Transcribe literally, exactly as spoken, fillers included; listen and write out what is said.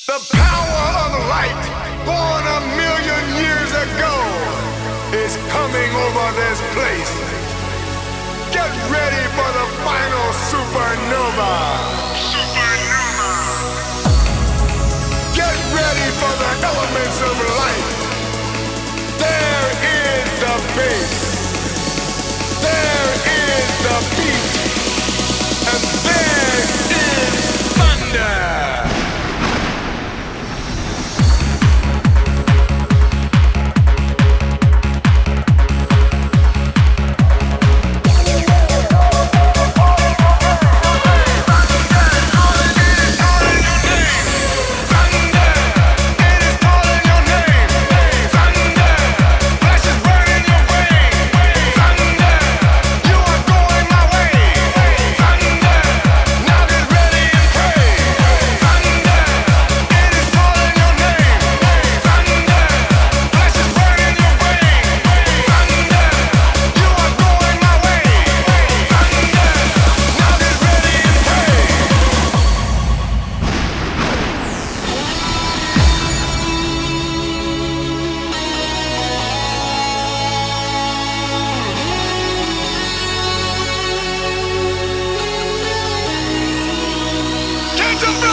The power of light, born a million years ago, is coming over this place. Get ready for the final supernova. Supernova. Get ready for the elements of life. There is the bass. There is the beat. And there is thunder. Catch a